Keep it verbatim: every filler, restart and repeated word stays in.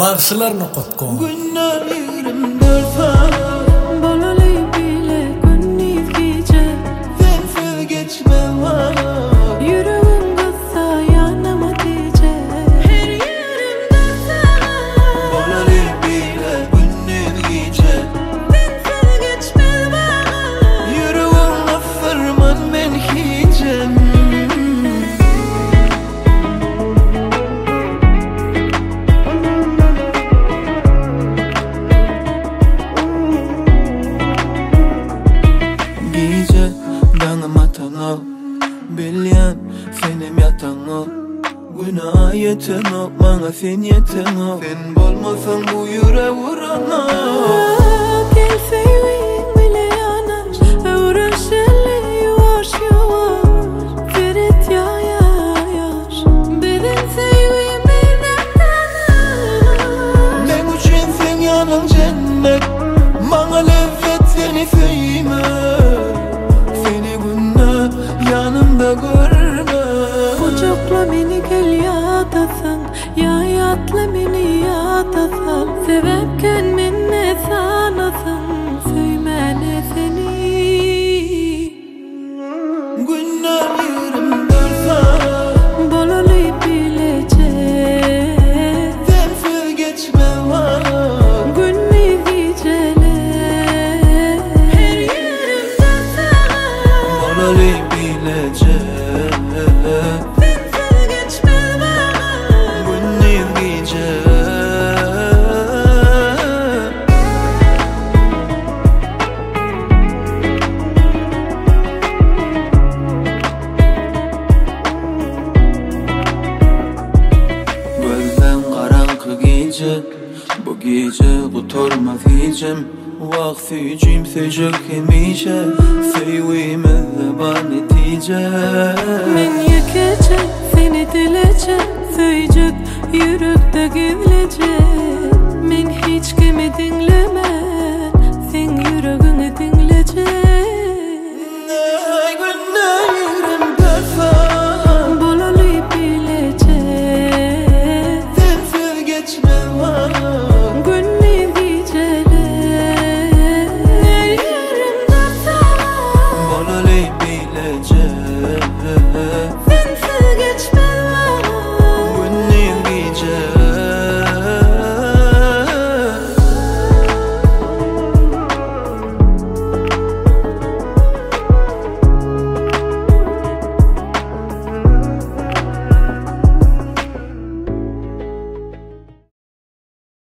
Bağışlarını kutku Günlerim dörfa Bolalay bile günniz gece Fensiz geçme var Yüreğim kızsa yanıma dice Her yerimde sana Bolalay bile günniz gece Fensiz geçme var Yüreğimde fırman ben hicem Gece dağım atana Bilyen senim yatana Günah yeten o bana sen yeten o Sen bolmasan bu yüre vurana Gel seveyim bile yanar Uğraşırlı yavaş yavaş Ferit ya ya yaş Beden seveyim benden tanır Ben için sen yanın cennet Bana lezzet seni sevme Seni günah yanımda görme Kucakla beni gel yatasın Ya yatla beni yatasın Sebepken minne sanasın Söymene seni Günlerim dörsa Bolalay bilecek Sensiz geçme var Günni geceler Her yerimde sana Bolalay bilecek Sensiz geçme var Günniz gece Gözden karanlık gece Bu gece kuturmaz hicem Vak süyücüm söcük hemişe Seviyime zeban netice Men yekecek, seni dilecek Söyleyecek, yürekte gizlecek Men hiç kimi dinleme Sen yüreğini dinleyecek